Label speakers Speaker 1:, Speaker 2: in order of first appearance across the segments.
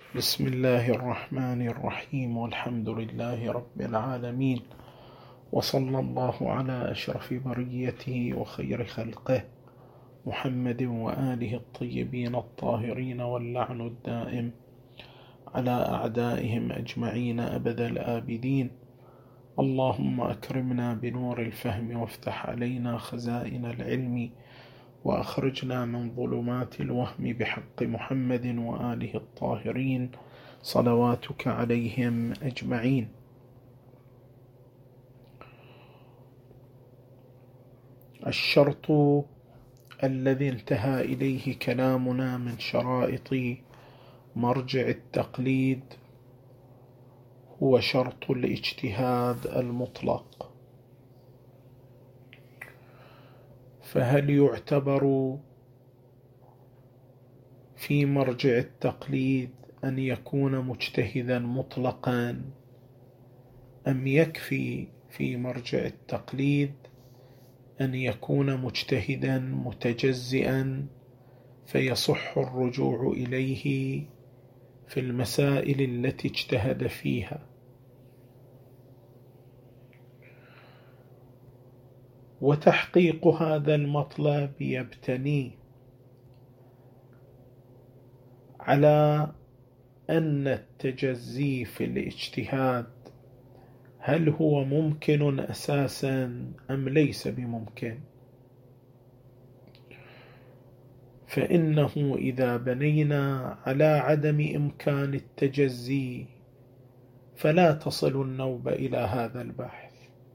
Speaker 1: بسم الله الرحمن الرحيم، والحمد لله رب العالمين، وصلى الله على أشرف بريته وخير خلقه محمد وآله الطيبين الطاهرين، واللعن الدائم على أعدائهم أجمعين أبد الآبدين. اللهم أكرمنا بنور الفهم وافتح علينا خزائن العلم، وأخرجنا من ظلمات الوهم بحق محمد وآله الطاهرين صلواتك عليهم أجمعين. الشرط الذي انتهى إليه كلامنا من شرائط مرجع التقليد هو شرط الاجتهاد المطلق. فهل يعتبر في مرجع التقليد أن يكون مجتهدا مطلقا، أم يكفي في مرجع التقليد أن يكون مجتهدا متجزئا فيصح الرجوع إليه في المسائل التي اجتهد فيها؟ وتحقيق هذا المطلب يبتني على أن التجزي في الاجتهاد هل هو ممكن أساسا أم ليس بممكن. فإنه إذا بنينا على عدم إمكان التجزي فلا تصل النوبة إلى هذا البحث،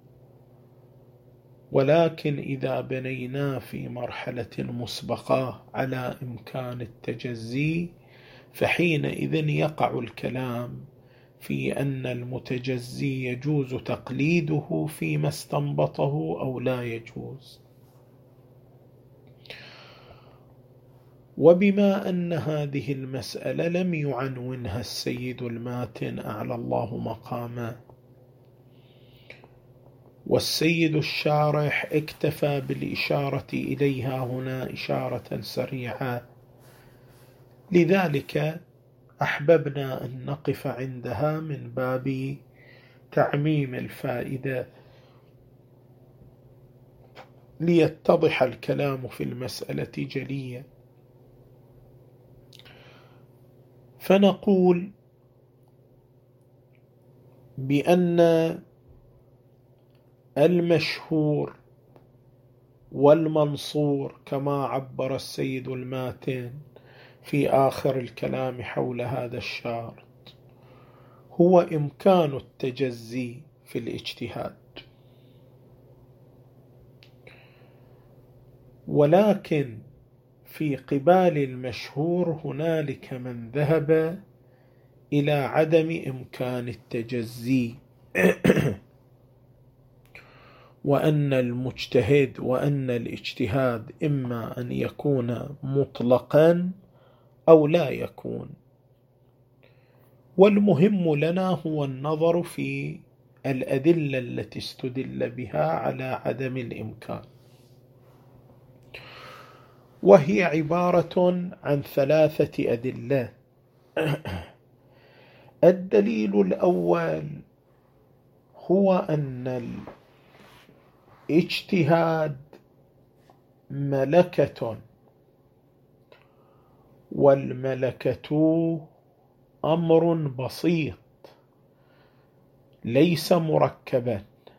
Speaker 1: ولكن إذا بنينا في مرحلة مسبقة على إمكان التجزي فحينئذ يقع الكلام في أن المتجزي يجوز تقليده فيما استنبطه أو لا يجوز. وبما أن هذه المسألة لم يعنونها السيد الماتن أعلى الله مقامه، والسيد الشارح اكتفى بالإشارة إليها هنا إشارة سريعة، لذلك أحببنا أن نقف عندها من باب تعميم الفائدة ليتضح الكلام في المسألة جليا. فنقول بأن المشهور والمنصور كما عبر السيد الماتن في آخر الكلام حول هذا الشرط هو إمكان التجزي في الاجتهاد، ولكن في قبال المشهور هنالك من ذهب إلى عدم إمكان التجزي وأن المجتهد وأن الاجتهاد إما أن يكون مطلقا أو لا يكون، والمهم لنا هو النظر في الأدلة التي استدل بها على عدم الإمكان، وهي عبارة عن 3 أدلة. الدليل الأول هو أن الاجتهاد ملكة، والملكة أمر بسيط ليس مركبا،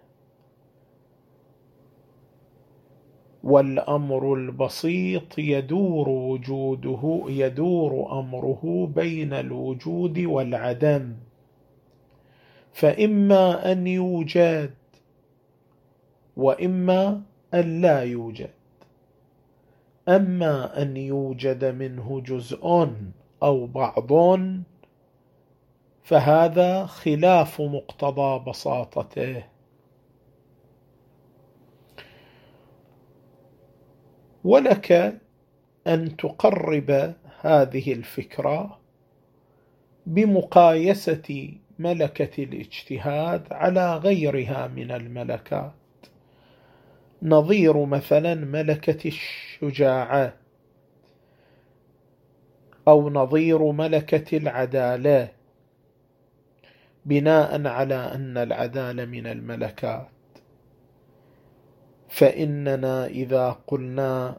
Speaker 1: والأمر البسيط يدور أمره بين الوجود والعدم، فإما أن يوجد وإما أن لا يوجد. أما أن يوجد منه جزء أو بعض فهذا خلاف مقتضى بساطته. ولك أن تقرب هذه الفكرة بمقايسة ملكة الاجتهاد على غيرها من الملكات، نظير مثلا ملكة الشجاعة. أو نظير ملكة العدالة، بناء على أن العدالة من الملكات. فإننا إذا قلنا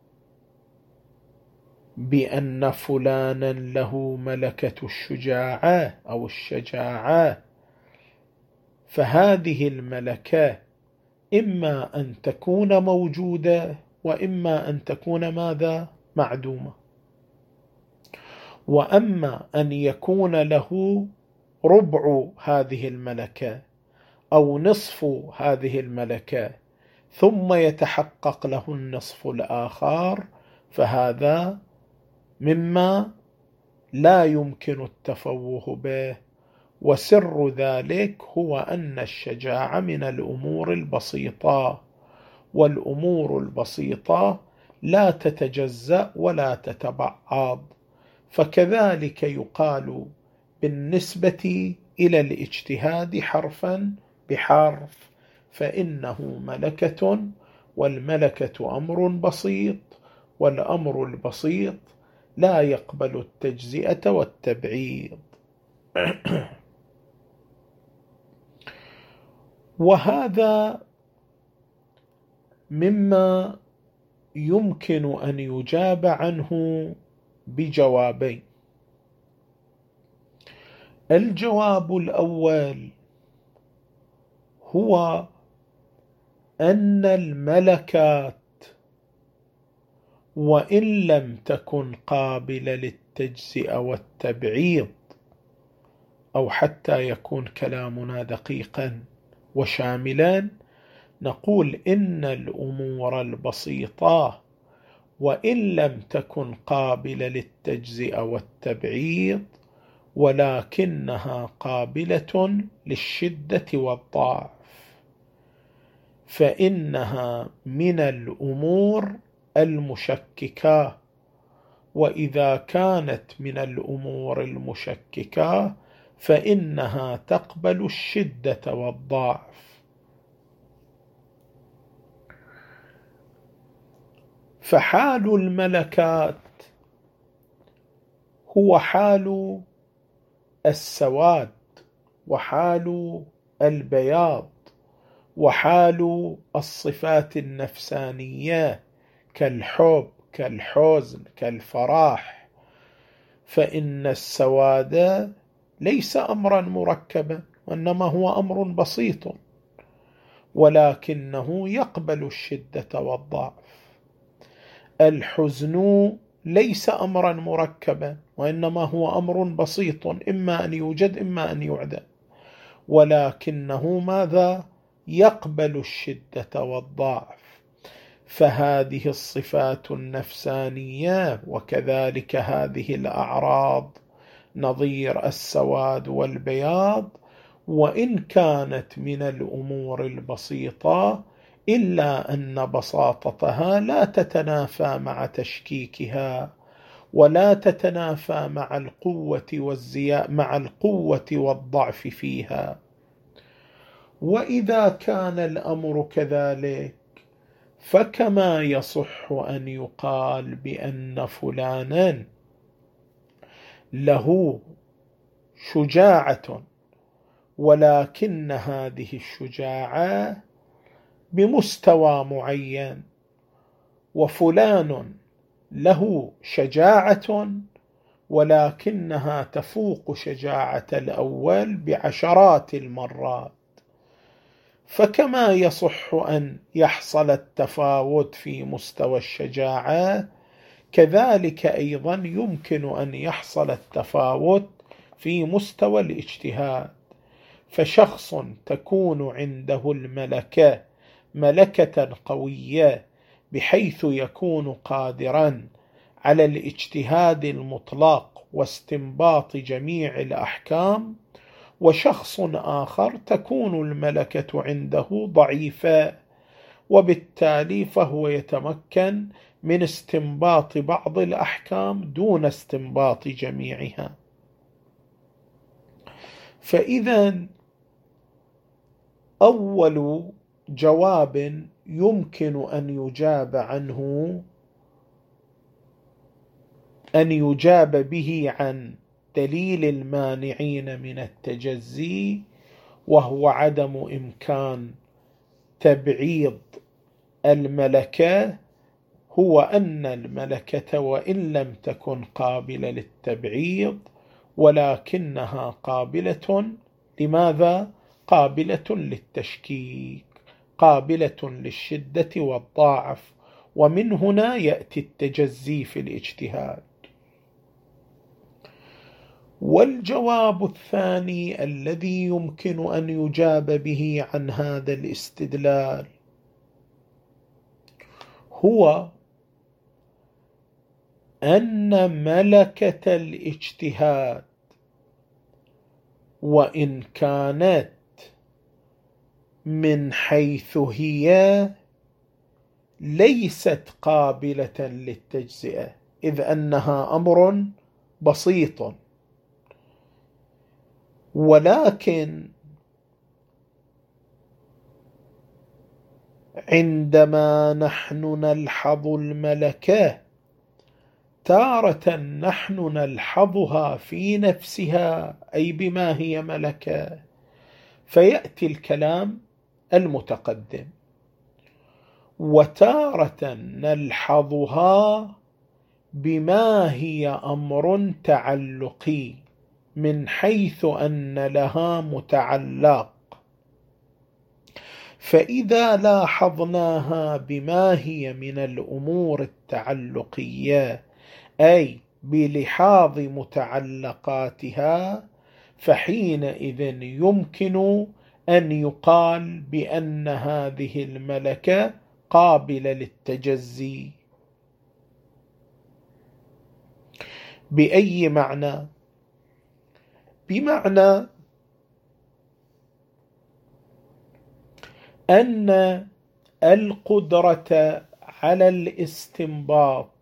Speaker 1: بأن فلانا له ملكة الشجاعة أو الشجاعة، فهذه الملكة إما أن تكون موجودة وإما أن تكون ماذا؟ معدومة. وأما أن يكون له ربع هذه الملكة أو نصف هذه الملكة ثم يتحقق له النصف الآخر، فهذا مما لا يمكن التفوه به. وسر ذلك هو أن الشجاعة من الأمور البسيطة، والأمور البسيطة لا تتجزأ ولا تتبعض. فكذلك يقال بالنسبة إلى الاجتهاد حرفا بحرف، فإنه ملكة، والملكة أمر بسيط، والأمر البسيط لا يقبل التجزئة والتبعيض. وهذا مما يمكن أن يجاب عنه بجوابين. الجواب الأول هو أن الملكات وإن لم تكن قابلة للتجزئة والتبعيض، أو حتى يكون كلامنا دقيقا وشاملا، نقول إن الأمور البسيطة وإن لم تكن قابلة للتجزئة والتبعيض ولكنها قابلة للشدة والضعف، فإنها من الأمور المشككة. وإذا كانت من الأمور المشككة فإنها تقبل الشدة والضعف. فحال الملكات هو حال السواد، وحال البياض، وحال الصفات النفسانية كالحب، كالحزن، كالفرح. فإن السواد ليس أمرا مركبا، وإنما هو أمر بسيط، ولكنه يقبل الشدة والضعف. الحزن ليس أمرا مركبا، وإنما هو أمر بسيط، إما أن يوجد إما أن يعدم، ولكنه ماذا؟ يقبل الشدة والضعف. فهذه الصفات النفسانية وكذلك هذه الأعراض نظير السواد والبياض، وإن كانت من الأمور البسيطة إلا أن بساطتها لا تتنافى مع تشكيكها، ولا تتنافى مع القوة والضعف فيها. وإذا كان الأمر كذلك، فكما يصح أن يقال بأن فلانا له شجاعة، ولكن هذه الشجاعة بمستوى معين، وفلان له شجاعة ولكنها تفوق شجاعة الأول بعشرات المرات. فكما يصح أن يحصل التفاوت في مستوى الشجاعة، كذلك أيضا يمكن أن يحصل التفاوت في مستوى الاجتهاد. فشخص تكون عنده الملكة ملكة قوية بحيث يكون قادرا على الاجتهاد المطلق واستنباط جميع الأحكام، وشخص آخر تكون الملكة عنده ضعيفة، وبالتالي فهو يتمكن من استنباط بعض الأحكام دون استنباط جميعها. فإذا أول جواب يمكن أن يجاب عنه أن يجاب به عن دليل المانعين من التجزي، وهو عدم إمكان تبعيض الملكة، هو أن الملكة وإن لم تكن قابلة للتبعيض ولكنها قابلة لماذا؟ قابلة للتشكيك، قابلة للشدة والضعف، ومن هنا يأتي التجزي في الاجتهاد. والجواب الثاني الذي يمكن أن يجاب به عن هذا الاستدلال هو أن ملكة الاجتهاد وإن كانت من حيث هي ليست قابلة للتجزئة، إذ أنها أمر بسيط، ولكن عندما نحن نلحظ الملكة تارة نحن نلحظها في نفسها، أي بما هي ملكة، فيأتي الكلام المتقدم، وتارة نلحظها بما هي أمر تعلقي من حيث أن لها متعلق. فإذا لاحظناها بما هي من الأمور التعلقية، أي بلحاظ متعلقاتها، فحينئذ يمكن أن يقال بأن هذه الملكة قابلة للتجزي. بأي معنى؟ بمعنى أن القدرة على الاستنباط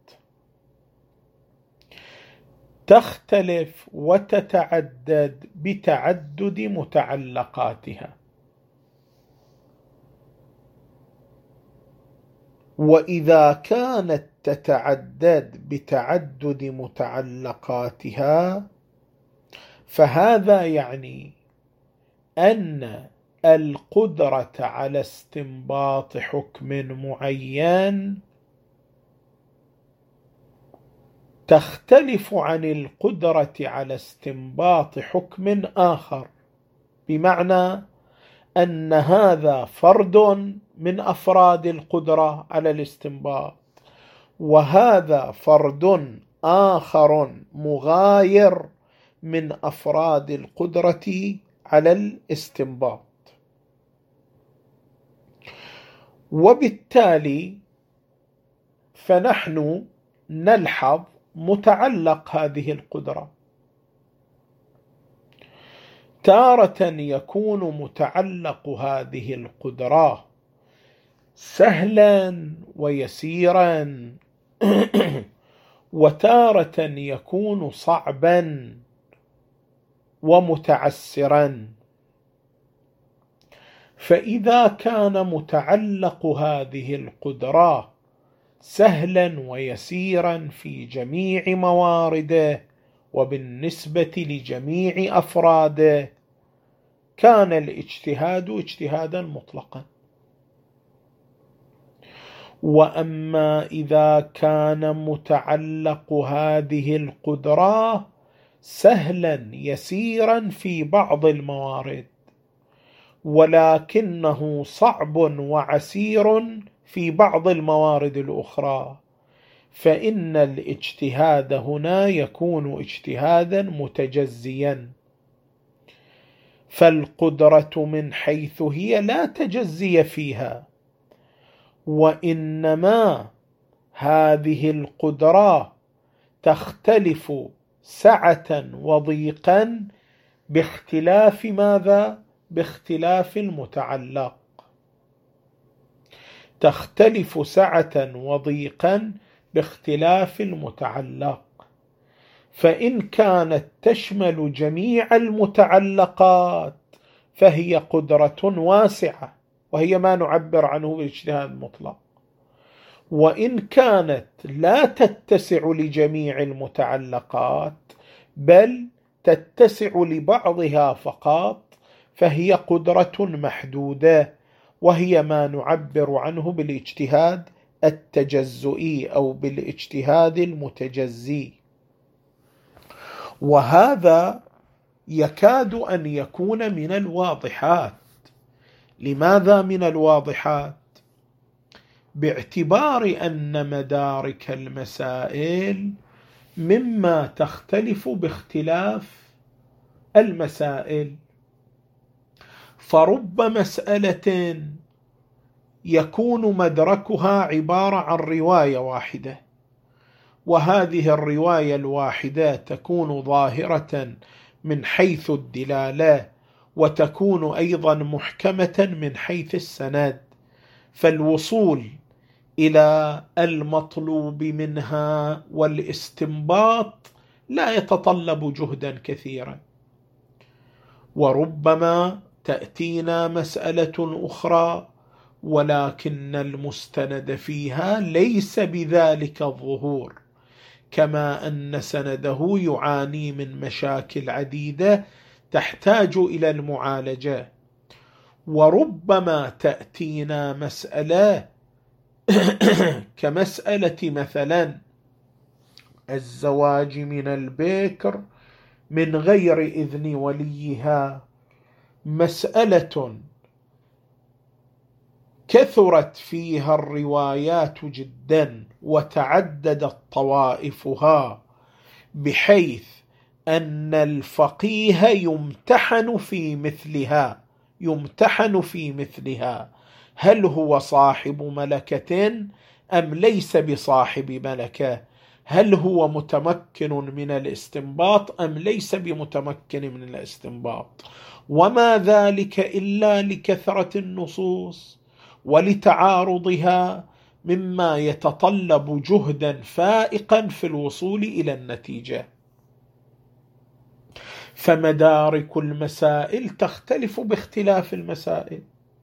Speaker 1: تختلف وتتعدد بتعدد متعلقاتها، وإذا كانت تتعدد بتعدد متعلقاتها فهذا يعني أن القدرة على استنباط حكم معين تختلف عن القدرة على استنباط حكم آخر، بمعنى أن هذا فرد من أفراد القدرة على الاستنباط، وهذا فرد آخر مغاير من أفراد القدرة على الاستنباط. وبالتالي فنحن نلحظ متعلق هذه القدرة، تارة يكون متعلق هذه القدرة سهلا ويسيرا، وتارة يكون صعبا ومتعسرا. فإذا كان متعلق هذه القدرة سهلا ويسيرا في جميع موارده وبالنسبة لجميع أفراده، كان الاجتهاد اجتهادا مطلقا. وأما إذا كان متعلق هذه القدرة سهلا يسيرا في بعض الموارد ولكنه صعب وعسير في بعض الموارد الأخرى، فإن الاجتهاد هنا يكون اجتهادا متجزيا. فالقدرة من حيث هي لا تجزي فيها، وإنما هذه القدرة تختلف سعة وضيقا باختلاف ماذا؟ باختلاف المتعلق. تختلف سعة وضيقا باختلاف المتعلق، فإن كانت تشمل جميع المتعلقات فهي قدرة واسعة، وهي ما نعبر عنه بالاجتهاد المطلق. وإن كانت لا تتسع لجميع المتعلقات بل تتسع لبعضها فقط، فهي قدرة محدودة، وهي ما نعبر عنه بالاجتهاد التجزئي أو بالاجتهاد المتجزي. وهذا يكاد أن يكون من الواضحات. لماذا من الواضحات؟ باعتبار أن مدارك المسائل مما تختلف باختلاف المسائل، فرب مسألة يكون مدركها عبارة عن رواية واحدة، وهذه الرواية الواحدة تكون ظاهرة من حيث الدلالة، وتكون أيضا محكمة من حيث السند، فالوصول إلى المطلوب منها والاستنباط لا يتطلب جهدا كثيرا. وربما تأتينا مسألة أخرى ولكن المستند فيها ليس بذلك الظهور، كما أن سنده يعاني من مشاكل عديدة تحتاج إلى المعالجة. وربما تأتينا مسألة كمسألة مثلا الزواج من البكر من غير إذن وليها، مسألة كثرت فيها الروايات جدا وتعددت طوائفها، بحيث أن الفقيه يمتحن في مثلها هل هو صاحب ملكة أم ليس بصاحب ملكة، هل هو متمكن من الاستنباط أم ليس بمتمكن من الاستنباط، وما ذلك إلا لكثرة النصوص ولتعارضها، مما يتطلب جهدا فائقا في الوصول إلى النتيجة. فمدارك المسائل تختلف باختلاف المسائل،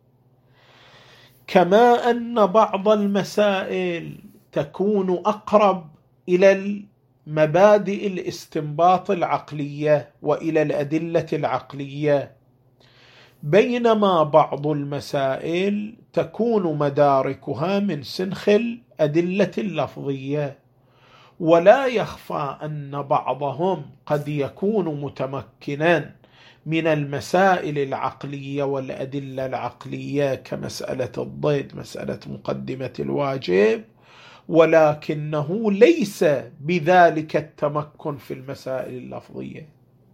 Speaker 1: كما أن بعض المسائل تكون أقرب إلى مبادئ الاستنباط العقلية وإلى الأدلة العقلية، بينما بعض المسائل تكون مداركها من سنخ الأدلة اللفظية. ولا يخفى أن بعضهم قد يكون متمكنا من المسائل العقلية والأدلة العقلية كمسألة الضد، مسألة مقدمة الواجب، ولكنه ليس بذلك التمكن في المسائل اللفظية.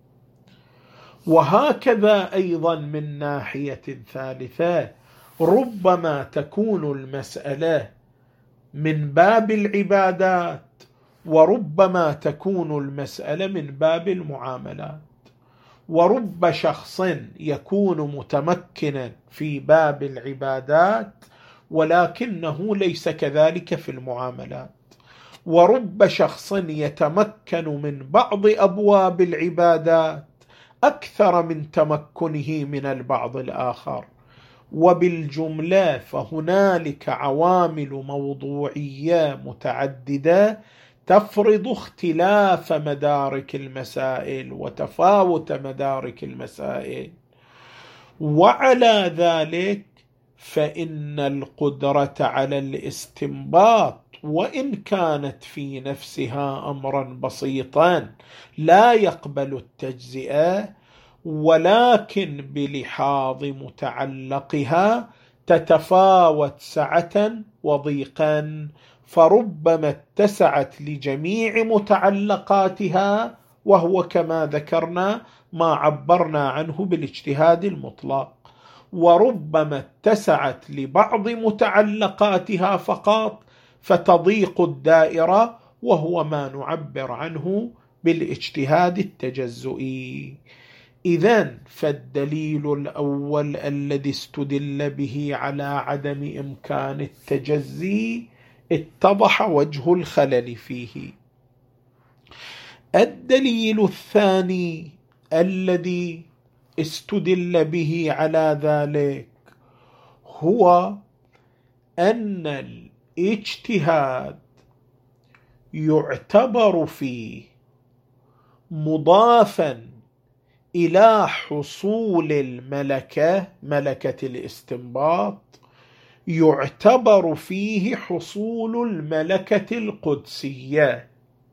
Speaker 1: وهكذا أيضا من ناحية ثالثة، ربما تكون المسألة من باب العبادات، وربما تكون المسألة من باب المعاملات. ورب شخص يكون متمكنا في باب العبادات ولكنه ليس كذلك في المعاملات، ورب شخص يتمكن من بعض أبواب العبادات أكثر من تمكنه من البعض الآخر. وبالجملة فهنالك عوامل موضوعية متعددة تفرض اختلاف مدارك المسائل وتفاوت مدارك المسائل. وعلى ذلك فإن القدرة على الاستنباط وإن كانت في نفسها أمرا بسيطا لا يقبل التجزئة، ولكن بلحاظ متعلقها تتفاوت سعة وضيقا، فربما اتسعت لجميع متعلقاتها، وهو كما ذكرنا ما عبرنا عنه بالاجتهاد المطلق، وربما اتسعت لبعض متعلقاتها فقط فتضيق الدائرة، وهو ما نعبر عنه بالاجتهاد التجزئي. إذن فالدليل الأول الذي استدل به على عدم إمكان التجزي اتضح وجه الخلل فيه. الدليل الثاني الذي استدل به على ذلك هو أن اجتهاد يعتبر فيه مضافا إلى حصول الملكة، ملكة الاستنباط، يعتبر فيه حصول الملكة القدسية.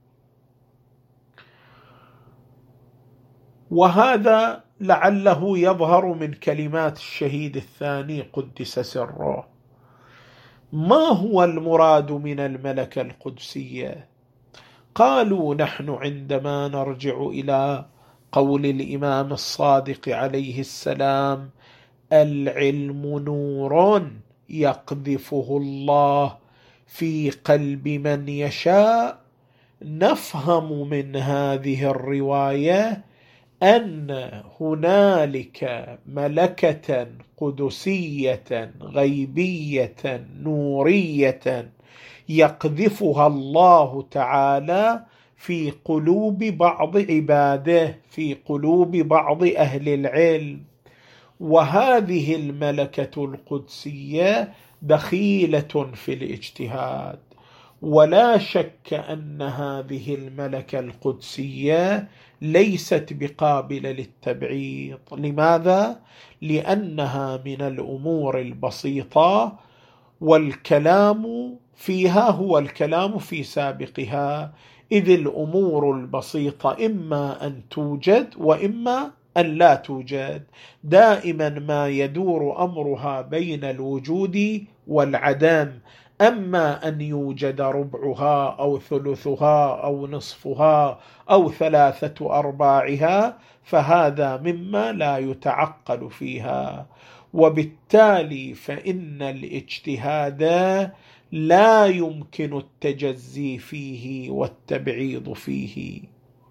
Speaker 1: وهذا لعله يظهر من كلمات الشهيد الثاني قدس سره. ما هو المراد من الملكة القدسية؟ قالوا نحن عندما نرجع إلى قول الإمام الصادق عليه السلام: العلم نور يقذفه الله في قلب من يشاء، نفهم من هذه الرواية أن هنالك ملكة قدسية غيبية نورية يقذفها الله تعالى في قلوب بعض عباده، في قلوب بعض أهل العلم. وهذه الملكة القدسية دخيلة في الاجتهاد، ولا شك أن هذه الملكة القدسية ليست بقابلة للتبعيض. لماذا؟ لأنها من الأمور البسيطة، والكلام فيها هو الكلام في سابقها، إذ الأمور البسيطة إما أن توجد وإما أن لا توجد، دائما ما يدور أمرها بين الوجود والعدم. أما أن يوجد ربعها أو ثلثها أو نصفها أو 3/4، فهذا مما لا يتعقل فيها. وبالتالي فإن الاجتهاد لا يمكن التجزي فيه والتبعيض فيه.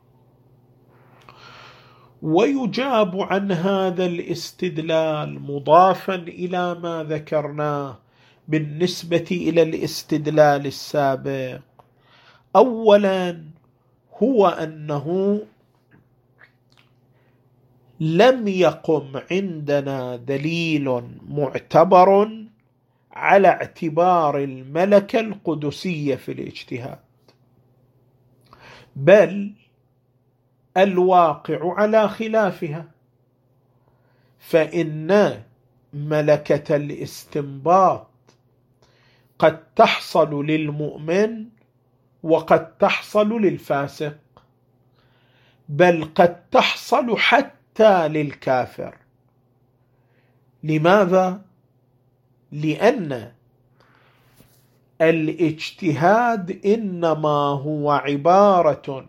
Speaker 1: ويجاب عن هذا الاستدلال مضافا إلى ما ذكرناه بالنسبة إلى الاستدلال السابق. أولا هو أنه لم يقم عندنا دليل معتبر على اعتبار الملكة القدسية في الاجتهاد، بل الواقع على خلافها. فإن ملكة الاستنباط قد تحصل للمؤمن وقد تحصل للفاسق، بل قد تحصل حتى للكافر. لماذا؟ لأن الاجتهاد إنما هو عبارة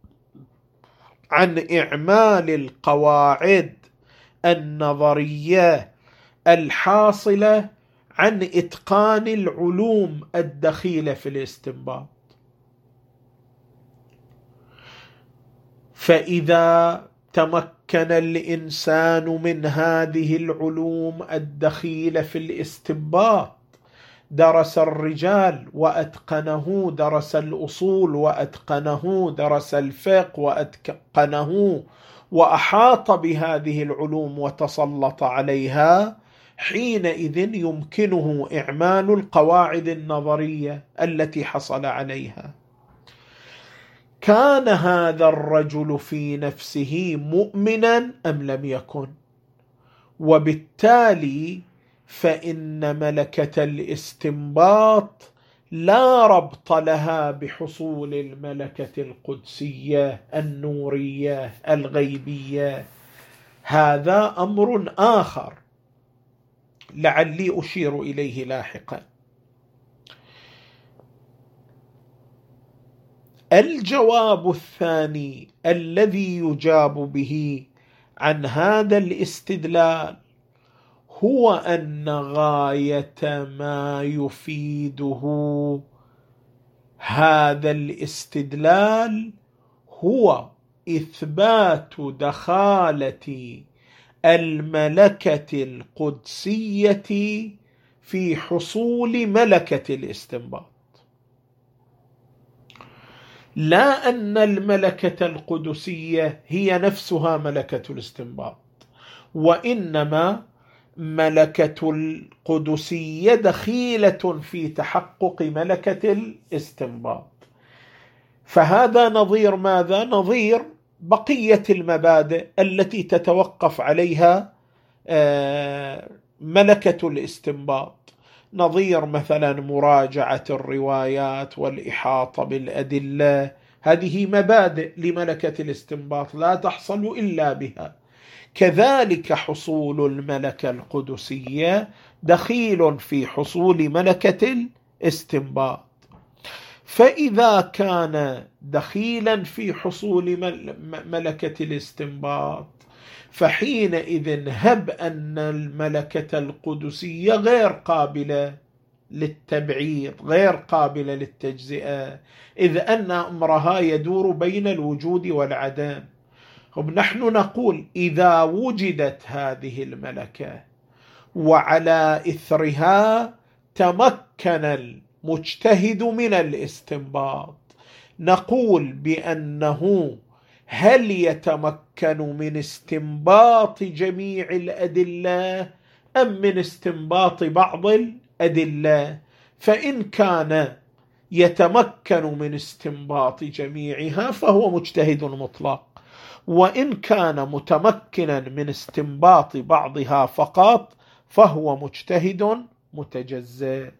Speaker 1: عن إعمال القواعد النظرية الحاصلة عن إتقان العلوم الدخيلة في الاستنباط. فإذا تمكن الإنسان من هذه العلوم الدخيلة في الاستنباط، درس الرجال وأتقنه، درس الأصول وأتقنه، درس الفقه وأتقنه، وأحاط بهذه العلوم وتسلط عليها، حينئذ يمكنه إعمال القواعد النظرية التي حصل عليها. كان هذا الرجل في نفسه مؤمنا أم لم يكن؟ وبالتالي فإن ملكة الاستنباط لا ربط لها بحصول الملكة القدسية النورية الغيبية. هذا أمر آخر لعلي أشير إليه لاحقا. الجواب الثاني الذي يجاب به عن هذا الاستدلال هو أن غاية ما يفيده هذا الاستدلال هو إثبات دخالة الملكة القدسية في حصول ملكة الاستنباط، لا أن الملكة القدسية هي نفسها ملكة الاستنباط، وإنما ملكة القدسية دخيلة في تحقق ملكة الاستنباط. فهذا نظير ماذا؟ نظير بقية المبادئ التي تتوقف عليها ملكة الاستنباط، نظير مثلا مراجعة الروايات والإحاطة بالأدلة. هذه مبادئ لملكة الاستنباط لا تحصل إلا بها. كذلك حصول الملكة القدسية دخيل في حصول ملكة الاستنباط. فإذا كان دخيلا في حصول ملكة الاستنباط، فحينئذ هب أن الملكة القدسية غير قابلة للتبعيض، غير قابلة للتجزئة، إذ أن أمرها يدور بين الوجود والعدم. نحن نقول إذا وجدت هذه الملكة وعلى إثرها تمكن المجتهد من الاستنباط، نقول بأنه هل يتمكن من استنباط جميع الأدلة أم من استنباط بعض الأدلة؟ فإن كان يتمكن من استنباط جميعها فهو مجتهد مطلق، وإن كان متمكنا من استنباط بعضها فقط فهو مجتهد متجزئ.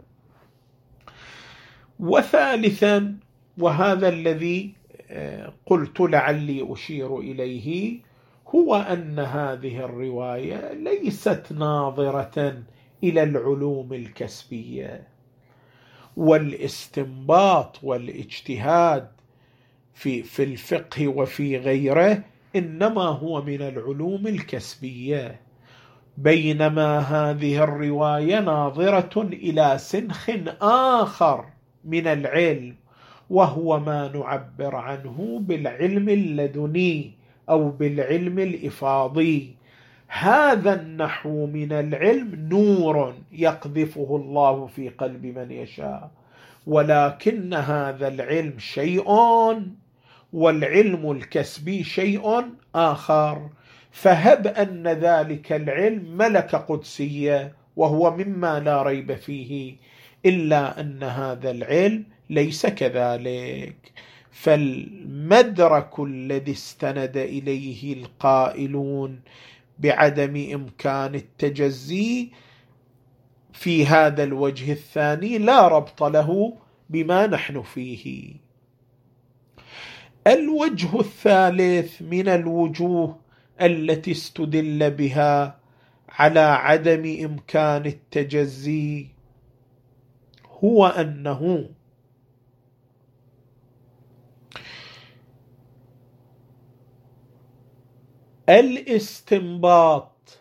Speaker 1: وثالثا، وهذا الذي قلت لعلي أشير إليه، هو أن هذه الرواية ليست ناظرة إلى العلوم الكسبية، والاستنباط والاجتهاد في الفقه وفي غيره إنما هو من العلوم الكسبية، بينما هذه الرواية ناظرة إلى سنخ آخر من العلم، وهو ما نعبر عنه بالعلم اللدني أو بالعلم الإفاضي. هذا النحو من العلم نور يقذفه الله في قلب من يشاء، ولكن هذا العلم شيء والعلم الكسبي شيء آخر. فهب أن ذلك العلم ملكة قدسية وهو مما لا ريب فيه، إلا أن هذا العلم ليس كذلك. فالمدرك الذي استند إليه القائلون بعدم إمكان التجزي في هذا الوجه الثاني لا ربط له بما نحن فيه. الوجه الثالث من الوجوه التي استدل بها على عدم إمكان التجزي هو أنه الاستنباط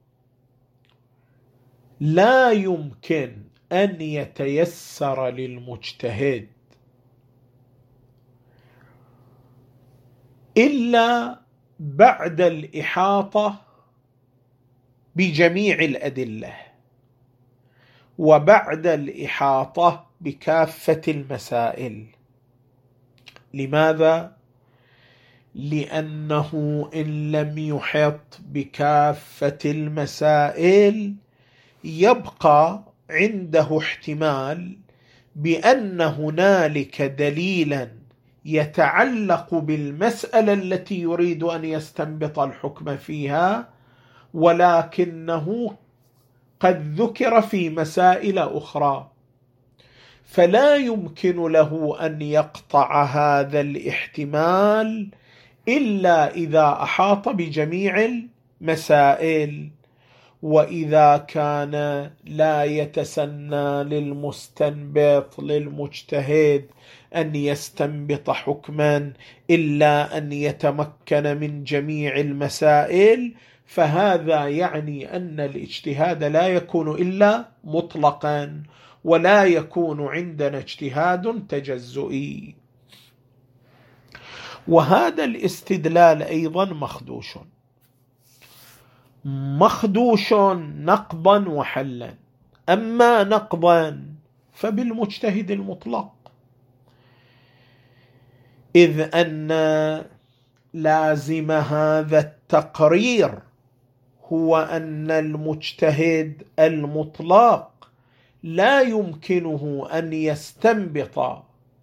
Speaker 1: لا يمكن أن يتيسر للمجتهد إلا بعد الإحاطة بجميع الأدلة وبعد الإحاطة بكافة المسائل. لماذا؟ لأنه إن لم يحط بكافة المسائل يبقى عنده احتمال بأن هنالك دليلا يتعلق بالمسألة التي يريد أن يستنبط الحكم فيها، ولكنه قد ذكر في مسائل أخرى، فلا يمكن له أن يقطع هذا الاحتمال إلا إذا أحاط بجميع المسائل. وإذا كان لا يتسنى للمستنبط للمجتهد أن يستنبط حكما إلا أن يتمكن من جميع المسائل، فهذا يعني أن الاجتهاد لا يكون إلا مطلقا، ولا يكون عندنا اجتهاد تجزئي. وهذا الاستدلال أيضا مخدوش نقضا وحلا. أما نقضا فبالمجتهد المطلق، إذ أن لازم هذا التقرير هو أن المجتهد المطلق لا يمكنه أن يستنبط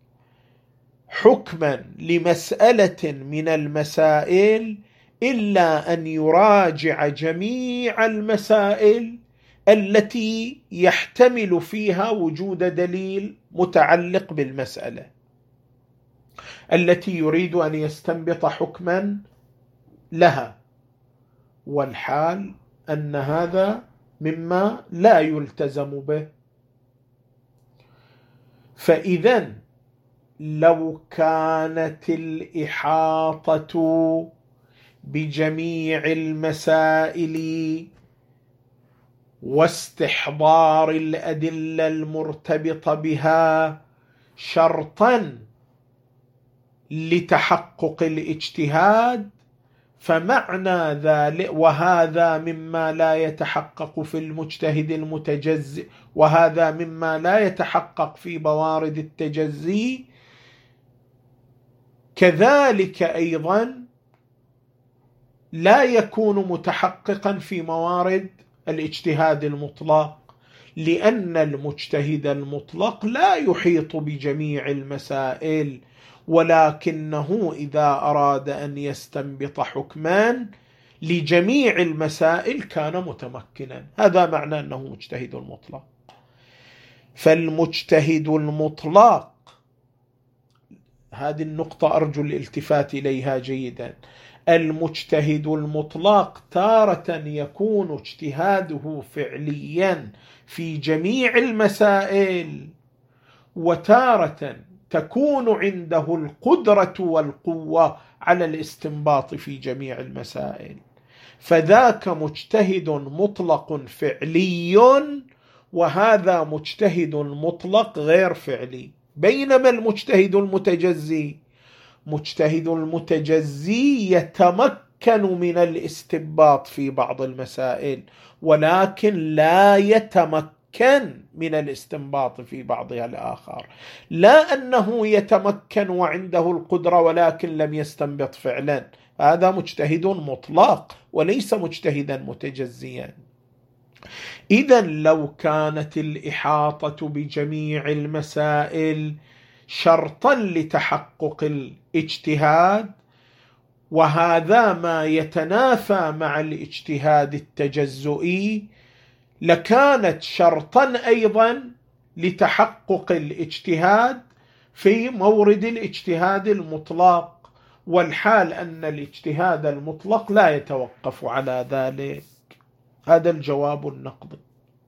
Speaker 1: حكما لمسألة من المسائل إلا أن يراجع جميع المسائل التي يحتمل فيها وجود دليل متعلق بالمسألة التي يريد أن يستنبط حكما لها، والحال أن هذا مما لا يلتزم به. فإذا لو كانت الإحاطة بجميع المسائل واستحضار الأدلة المرتبطة بها شرطا لتحقق الاجتهاد، فمعنى ذلك وهذا مما لا يتحقق في المجتهد المتجزئ، وهذا مما لا يتحقق في موارد التجزي، كذلك أيضا لا يكون متحققا في موارد الاجتهاد المطلق، لأن المجتهد المطلق لا يحيط بجميع المسائل، ولكنه إذا أراد أن يستنبط حكما لجميع المسائل كان متمكنا. هذا معنى أنه مجتهد مطلق. فالمجتهد المطلق، هذه النقطة أرجو الالتفات إليها جيدا، المجتهد المطلق تارة يكون اجتهاده فعليا في جميع المسائل، وتارة تكون عنده القدرة والقوة على الاستنباط في جميع المسائل، فذاك مجتهد مطلق فعلي، وهذا مجتهد مطلق غير فعلي. بينما المجتهد المتجزي، مجتهد المتجزي يتمكن من الاستنباط في بعض المسائل، ولكن لا يتمكن من الاستنباط في بعضها الآخر، لا أنه يتمكن وعنده القدرة ولكن لم يستنبط فعلا، هذا مجتهد مطلق وليس مجتهدا متجزيا. إذا لو كانت الإحاطة بجميع المسائل شرطا لتحقق الاجتهاد، وهذا ما يتنافى مع الاجتهاد التجزئي، لكانت شرطا أيضا لتحقق الاجتهاد في مورد الاجتهاد المطلق، والحال أن الاجتهاد المطلق لا يتوقف على ذلك. هذا الجواب النقدي.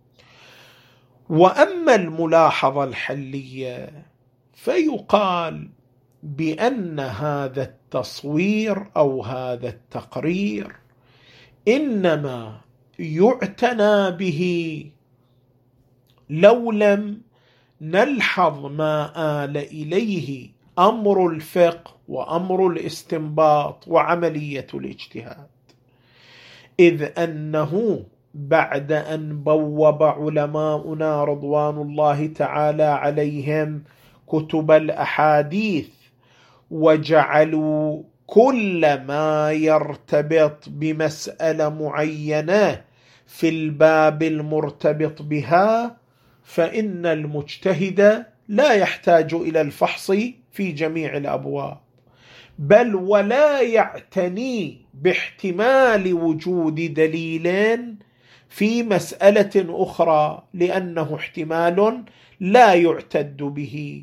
Speaker 1: وأما الملاحظة الحلية فيقال بأن هذا التصوير أو هذا التقرير إنما يعتنى به لو لم نلحظ ما آل إليه أمر الفقه وأمر الاستنباط وعملية الاجتهاد، إذ أنه بعد أن بوب علماؤنا رضوان الله تعالى عليهم كتب الأحاديث وجعلوا كل ما يرتبط بمسألة معينة في الباب المرتبط بها، فإن المجتهد لا يحتاج إلى الفحص في جميع الأبواب، بل ولا يعتني باحتمال وجود دليل في مسألة أخرى، لأنه احتمال لا يعتد به.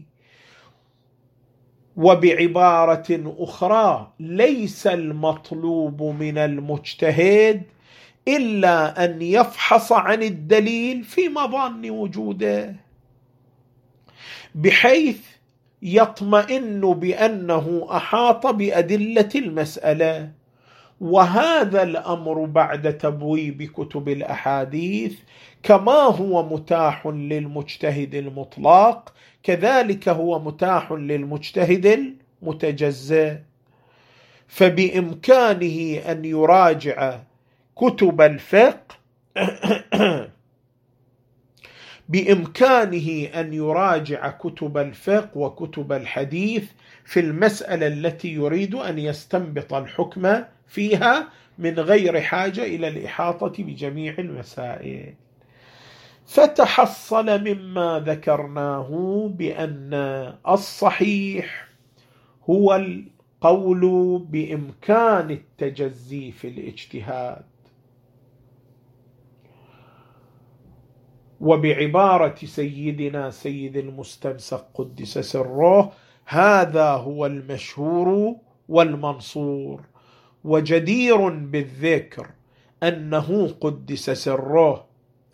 Speaker 1: وبعبارة أخرى، ليس المطلوب من المجتهد إلا أن يفحص عن الدليل في مظان وجوده، بحيث يطمئن بأنه أحاط بأدلة المسألة. وهذا الأمر بعد تبويب كتب الأحاديث كما هو متاح للمجتهد المطلق، كذلك هو متاح للمجتهد المتجزئ، فبإمكانه أن يراجع كتب الفقه بإمكانه أن يراجع كتب الفقه وكتب الحديث في المسألة التي يريد أن يستنبط الحكم فيها، من غير حاجة إلى الإحاطة بجميع المسائل. فتحصل مما ذكرناه بأن الصحيح هو القول بإمكان التجزي في الاجتهاد، وبعبارة سيدنا سيد المستمسك قدس سره هذا هو المشهور والمنصور. وجدير بالذكر أنه قدس سره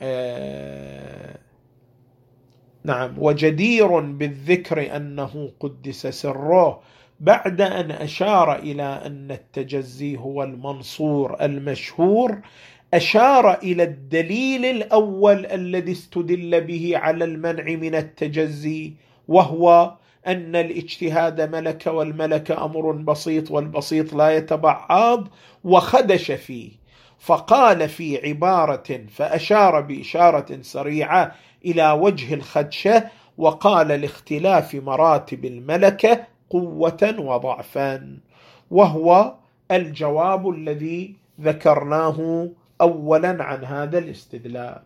Speaker 1: وجدير بالذكر أنه قدس سره بعد أن أشار إلى أن التجزي هو المنصور المشهور أشار إلى الدليل الأول الذي استدل به على المنع من التجزي، وهو أن الاجتهاد ملكة، والملكة أمر بسيط، والبسيط لا يتبعض، وخدش فيه فقال في عبارة، فأشار بإشارة سريعة إلى وجه الخدشة وقال لاختلاف مراتب الملكة قوة وضعفا، وهو الجواب الذي ذكرناه أولا عن هذا الاستدلال.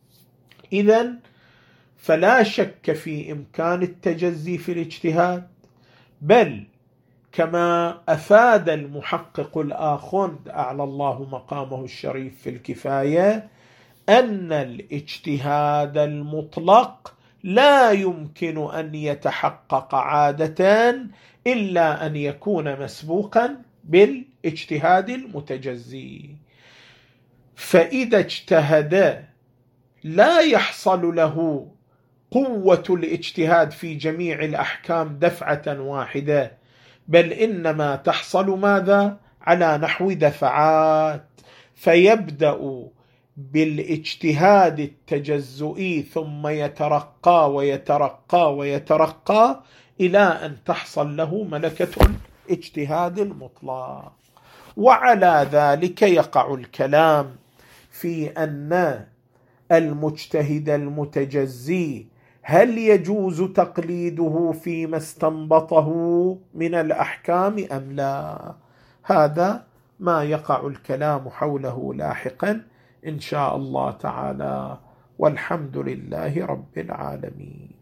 Speaker 1: إذن فلا شك في إمكان التجزي في الاجتهاد، بل كما أفاد المحقق الآخوند أعلى الله مقامه الشريف في الكفاية أن الاجتهاد المطلق لا يمكن أن يتحقق عادة إلا أن يكون مسبوقا بالاجتهاد المتجزي. فإذا اجتهد لا يحصل له قوة الاجتهاد في جميع الأحكام دفعة واحدة، بل إنما تحصل ماذا؟ على نحو دفعات، فيبدأ بالاجتهاد التجزئي ثم يترقى ويترقى ويترقى إلى أن تحصل له ملكة الاجتهاد المطلق. وعلى ذلك يقع الكلام في أن المجتهد المتجزي هل يجوز تقليده فيما استنبطه من الأحكام أم لا؟ هذا ما يقع الكلام حوله لاحقا إن شاء الله تعالى، والحمد لله رب العالمين.